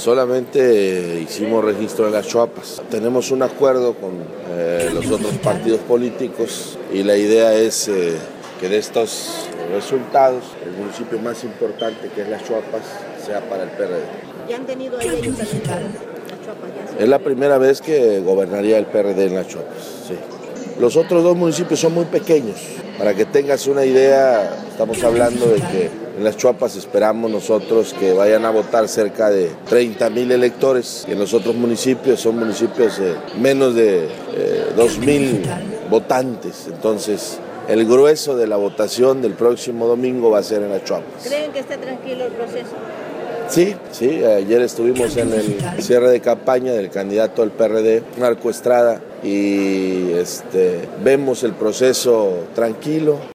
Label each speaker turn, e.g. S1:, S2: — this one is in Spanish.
S1: Solamente hicimos registro en las Chuapas. Tenemos un acuerdo con los otros partidos políticos y la idea es que de estos resultados el municipio más importante, que es las Chuapas, sea para el PRD.
S2: ¿Ya han tenido ahí ellos las Chuapas?
S1: Es la primera vez que gobernaría el PRD en las Chuapas, sí. Los otros dos municipios son muy pequeños. Para que tengas una idea, estamos hablando de que en las Chuapas esperamos nosotros que vayan a votar cerca de 30,000 electores, y en los otros municipios son municipios de menos de 2,000 votantes. Entonces, el grueso de la votación del próximo domingo va a ser en las Chuapas.
S2: ¿Creen que está tranquilo el proceso?
S1: Sí, ayer estuvimos en el cierre de campaña del candidato del PRD, Marco Estrada, y vemos el proceso tranquilo.